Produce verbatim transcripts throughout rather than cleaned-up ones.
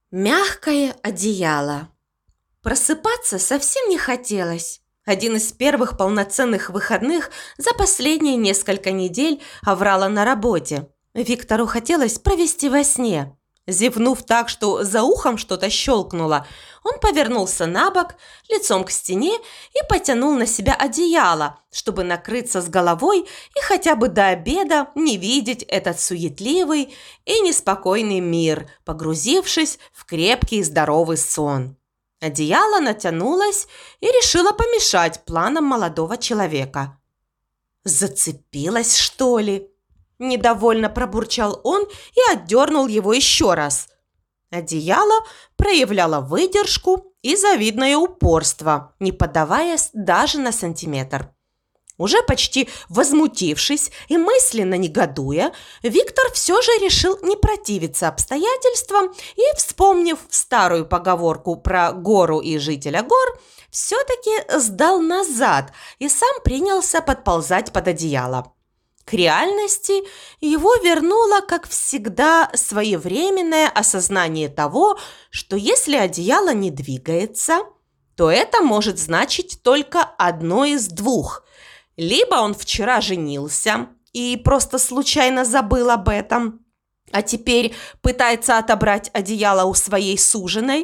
Мягкое одеяло. Просыпаться совсем не хотелось. Один из первых полноценных выходных за последние несколько недель Аврала на работе. Виктору хотелось провести во сне. Зевнув так, что за ухом что-то щелкнуло, он повернулся на бок, лицом к стене и потянул на себя одеяло, чтобы накрыться с головой и хотя бы до обеда не видеть этот суетливый и неспокойный мир, погрузившись в крепкий и здоровый сон. Одеяло натянулось и решило помешать планам молодого человека. «Зацепилась, что ли?» Недовольно пробурчал он и отдернул его еще раз. Одеяло проявляло выдержку и завидное упорство, не поддаваясь даже на сантиметр. Уже почти возмутившись и мысленно негодуя, Виктор все же решил не противиться обстоятельствам и, вспомнив старую поговорку про гору и жителя гор, все-таки сдал назад и сам принялся подползать под одеяло. К реальности его вернуло, как всегда, своевременное осознание того, что если одеяло не двигается, то это может значить только одно из двух. Либо он вчера женился и просто случайно забыл об этом, а теперь пытается отобрать одеяло у своей суженой,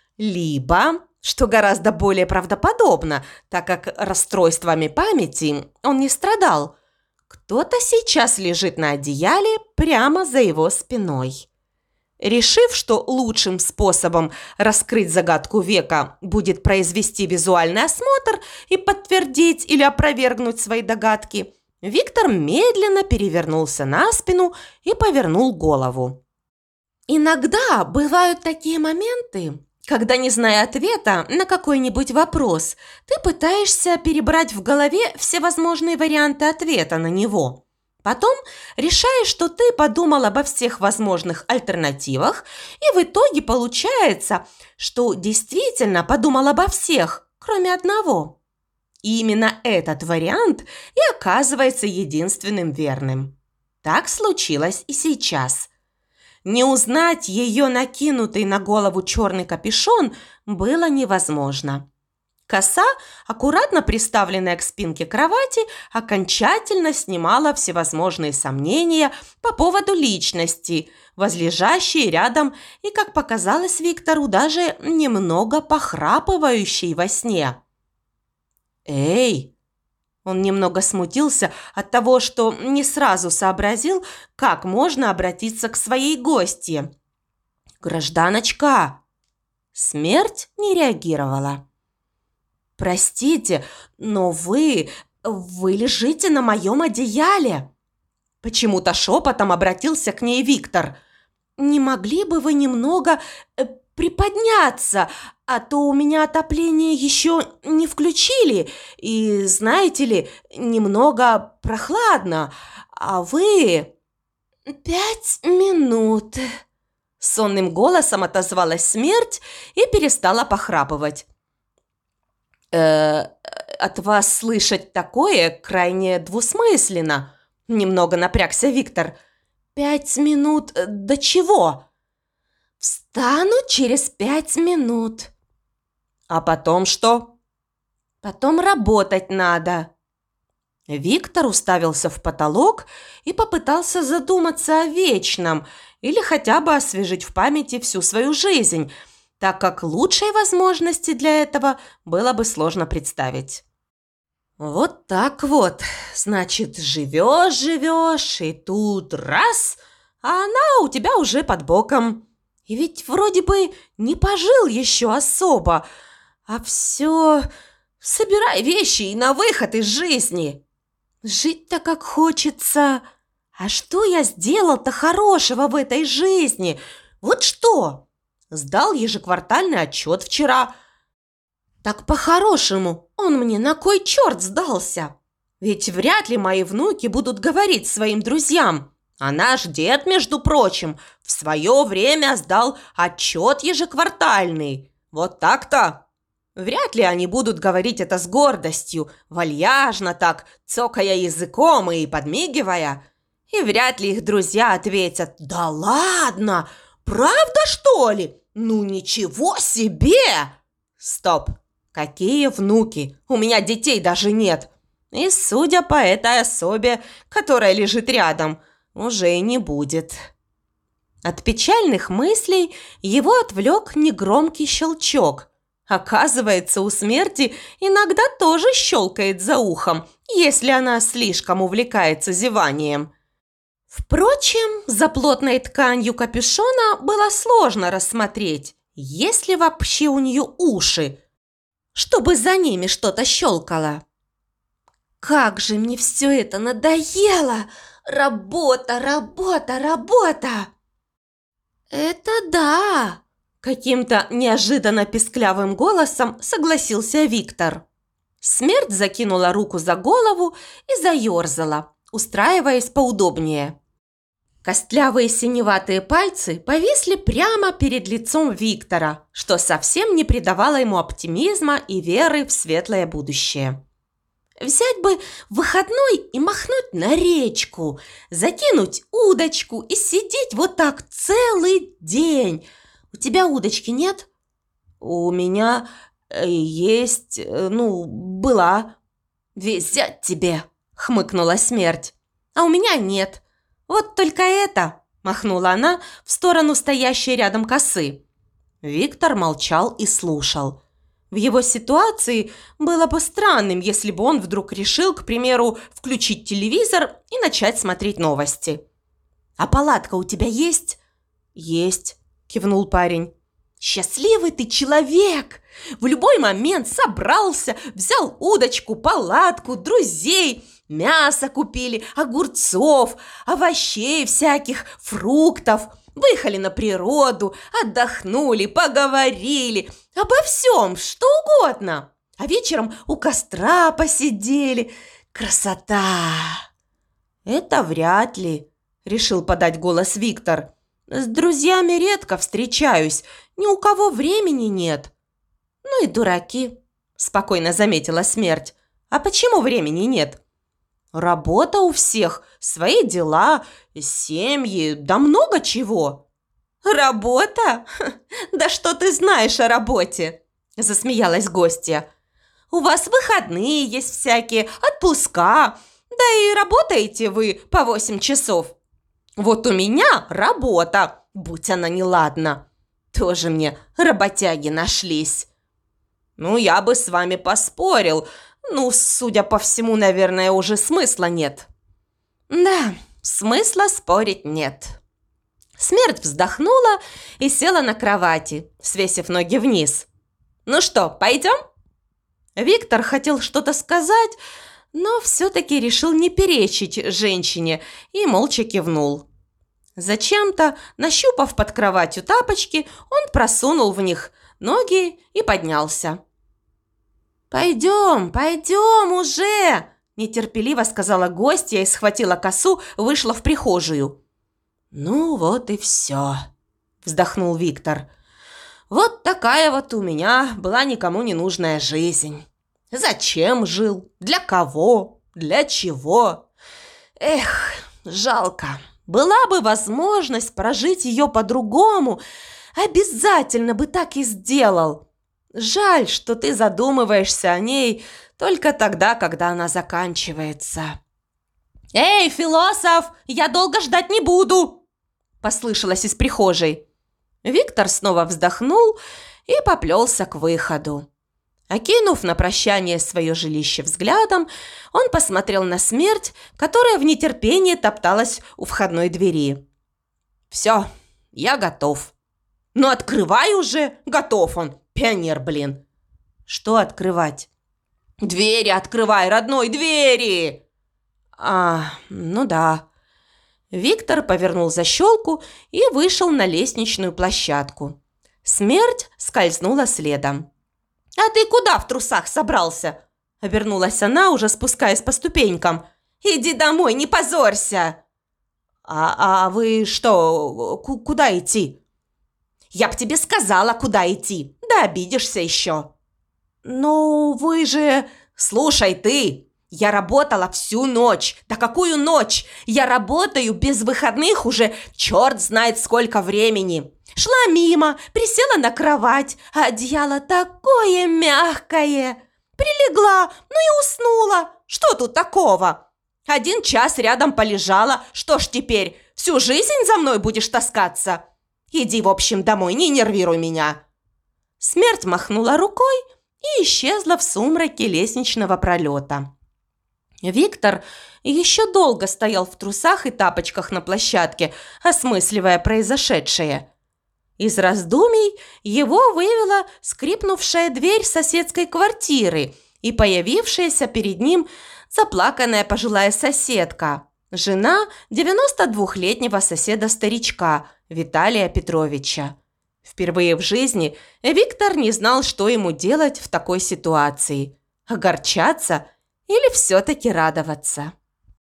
либо, что гораздо более правдоподобно, так как расстройствами памяти он не страдал, кто-то сейчас лежит на одеяле прямо за его спиной. Решив, что лучшим способом раскрыть загадку века будет произвести визуальный осмотр и подтвердить или опровергнуть свои догадки, Виктор медленно перевернулся на спину и повернул голову. Иногда бывают такие моменты, когда, не зная ответа на какой-нибудь вопрос, ты пытаешься перебрать в голове все возможные варианты ответа на него. Потом решаешь, что ты подумал обо всех возможных альтернативах, и в итоге получается, что действительно подумал обо всех, кроме одного. И именно этот вариант и оказывается единственным верным. Так случилось и сейчас. Не узнать ее накинутый на голову черный капюшон было невозможно. Коса, аккуратно приставленная к спинке кровати, окончательно снимала всевозможные сомнения по поводу личности, возлежащей рядом и, как показалось Виктору, даже немного похрапывающей во сне. «Эй!» Он немного смутился от того, что не сразу сообразил, как можно обратиться к своей гостье. «Гражданочка!» Смерть не реагировала. «Простите, но вы... вы лежите на моем одеяле!» Почему-то шепотом обратился к ней Виктор. «Не могли бы вы немного э, приподняться, а то у меня отопление еще не включили, и, знаете ли, немного прохладно, а вы...» «Пять минут!» Сонным голосом отозвалась смерть и перестала похрапывать. «Э, от вас слышать такое крайне двусмысленно», – немного напрягся Виктор. «Пять минут до чего?» «Встану через пять минут». «А потом что?» «Потом работать надо». Виктор уставился в потолок и попытался задуматься о вечном или хотя бы освежить в памяти всю свою жизнь, так как лучшей возможности для этого было бы сложно представить. Вот так вот, значит, живешь-живешь, и тут раз, а она у тебя уже под боком. И ведь вроде бы не пожил еще особо, а все собирай вещи и на выход из жизни. Жить-то как хочется. А что я сделал-то хорошего в этой жизни? Вот что? Сдал ежеквартальный отчет вчера. Так по-хорошему, он мне на кой черт сдался? Ведь вряд ли мои внуки будут говорить своим друзьям. А наш дед, между прочим, в свое время сдал отчет ежеквартальный. Вот так-то. Вряд ли они будут говорить это с гордостью, вальяжно так, цокая языком и подмигивая. И вряд ли их друзья ответят: «Да ладно, Правда, что ли? Ну ничего себе! Стоп! Какие внуки? У меня детей даже нет. И, судя по этой особе, которая лежит рядом, уже и не будет. От печальных мыслей его отвлек негромкий щелчок. Оказывается, у смерти иногда тоже щелкает за ухом, если она слишком увлекается зеванием. Впрочем, за плотной тканью капюшона было сложно рассмотреть, есть ли вообще у нее уши, чтобы за ними что-то щелкало. «Как же мне все это надоело! Работа, работа, работа!» «Это да!» – каким-то неожиданно писклявым голосом согласился Виктор. Смерть закинула руку за голову и заерзала, устраиваясь поудобнее. Костлявые синеватые пальцы повисли прямо перед лицом Виктора, что совсем не придавало ему оптимизма и веры в светлое будущее. Взять бы выходной и махнуть на речку, закинуть удочку и сидеть вот так целый день. У тебя удочки нет? У меня есть, ну, была. Везет тебе, хмыкнула смерть. А у меня нет. Вот только это, махнула она в сторону стоящей рядом косы. Виктор молчал и слушал. В его ситуации было бы странным, если бы он вдруг решил, к примеру, включить телевизор и начать смотреть новости. «А палатка у тебя есть?» «Есть», – кивнул парень. «Счастливый ты человек! В любой момент собрался, взял удочку, палатку, друзей, мясо купили, огурцов, овощей всяких, фруктов, выехали на природу, отдохнули, поговорили, обо всем, что угодно. А вечером у костра посидели. Красота!» «Это вряд ли», – решил подать голос Виктор. «С друзьями редко встречаюсь, ни у кого времени нет». «Ну и дураки», – спокойно заметила смерть. «А почему времени нет?» «Работа у всех, свои дела, семьи, да много чего». «Работа? Да что ты знаешь о работе?» – засмеялась гостья. «У вас выходные есть всякие, отпуска, да и работаете вы по восемь часов. Вот у меня работа, будь она неладна. Тоже мне работяги нашлись». «Ну, я бы с вами поспорил. Ну, судя по всему, наверное, уже смысла нет». «Да, смысла спорить нет». Смерть вздохнула и села на кровати, свесив ноги вниз. «Ну что, пойдем?» Виктор хотел что-то сказать, но все-таки решил не перечить женщине и молча кивнул. Зачем-то, нащупав под кроватью тапочки, он просунул в них ноги и поднялся. «Пойдем, пойдем уже!» – нетерпеливо сказала гостья и схватила косу, вышла в прихожую. «Ну вот и все», – вздохнул Виктор. «Вот такая вот у меня была никому не нужная жизнь. Зачем жил? Для кого? Для чего? Эх, жалко. Была бы возможность прожить ее по-другому, обязательно бы так и сделал. Жаль, что ты задумываешься о ней только тогда, когда она заканчивается». «Эй, философ, я долго ждать не буду!» – послышалось из прихожей. Виктор снова вздохнул и поплелся к выходу. Окинув на прощание свое жилище взглядом, он посмотрел на смерть, которая в нетерпении топталась у входной двери. «Все, я готов». «Ну открывай уже, готов он, пионер, блин». «Что открывать?» «Двери открывай, родной, двери!» «А, ну да». Виктор повернул защелку и вышел на лестничную площадку. Смерть скользнула следом. «А ты куда в трусах собрался?» – обернулась она, уже спускаясь по ступенькам. «Иди домой, не позорься!» «А, а вы что, куда идти?» «Я б тебе сказала, куда идти, да обидишься еще». «Ну, вы же...» «Слушай ты, Я работала всю ночь. Да какую ночь? Я работаю без выходных уже черт знает сколько времени. Шла мимо, присела на кровать, а одеяло такое мягкое. Прилегла, ну и уснула. Что тут такого? Один час рядом полежала. Что ж теперь, всю жизнь за мной будешь таскаться? Иди, в общем, домой, не нервируй меня. Смерть махнула рукой и исчезла в сумраке лестничного пролета. Виктор еще долго стоял в трусах и тапочках на площадке, осмысливая произошедшее. Из раздумий его вывела скрипнувшая дверь соседской квартиры и появившаяся перед ним заплаканная пожилая соседка, жена девяностодвухлетнего соседа-старичка Виталия Петровича. Впервые в жизни Виктор не знал, что ему делать в такой ситуации – огорчаться или все-таки радоваться.